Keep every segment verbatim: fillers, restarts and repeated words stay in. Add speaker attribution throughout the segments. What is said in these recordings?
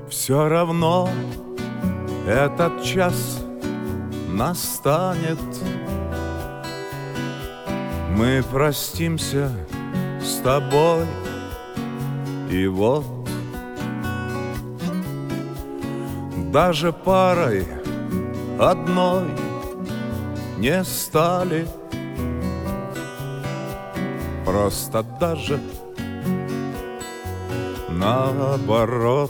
Speaker 1: Все равно этот час настанет. Мы простимся с тобой, и вот даже парой одной не стали. Просто даже наоборот.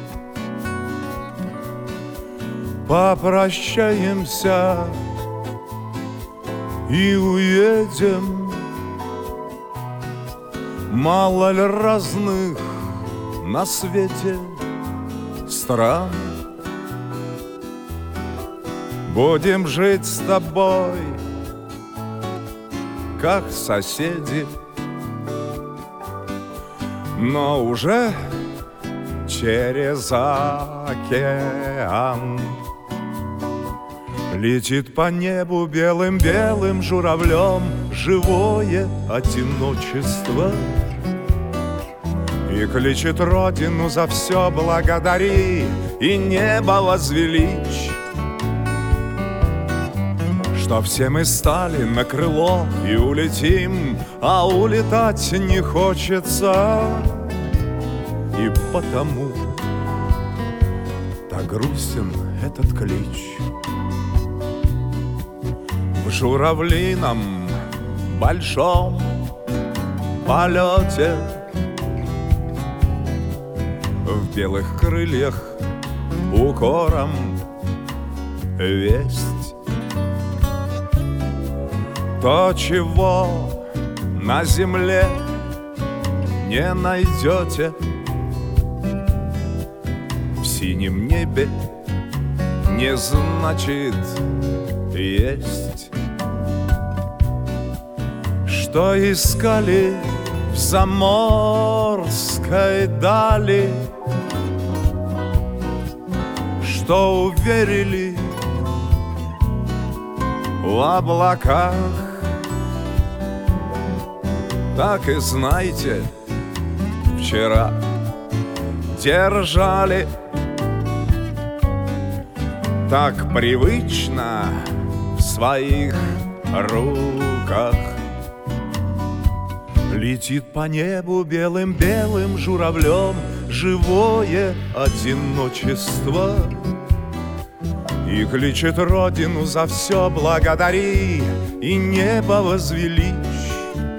Speaker 1: Попрощаемся и уедем. Мало ли разных на свете стран. Будем жить с тобой, как соседи, но уже через океан. Летит по небу белым-белым журавлем живое одиночество и кличет родину за все благодари и небо возвеличь, что все мы стали на крыло и улетим, а улетать не хочется, и потому так грустен этот клич. В журавлином большом полете в белых крыльях укором весть. То, чего на земле не найдете, в синем небе не значит есть. Что искали в заморской дали, что уверили в облаках, так и знайте, вчера держали так привычно в своих руках. Летит по небу белым-белым журавлем живое одиночество и кличет родину за все благодари и небо возвеличь,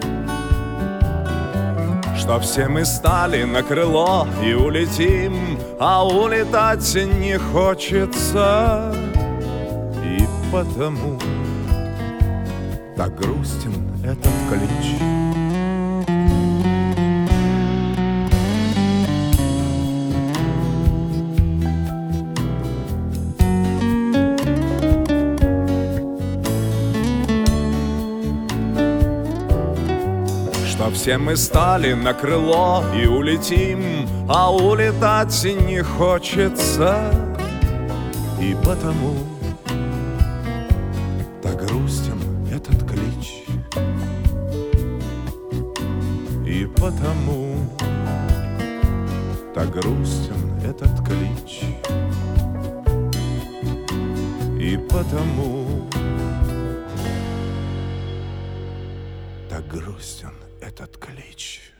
Speaker 1: что все мы стали на крыло и улетим, а улетать не хочется, и потому так грустен этот клич. Что все мы стали на крыло и улетим, а улетать не хочется, и потому так грустен этот клич. И потому так грустен этот клич. И потому так грустен этот клич.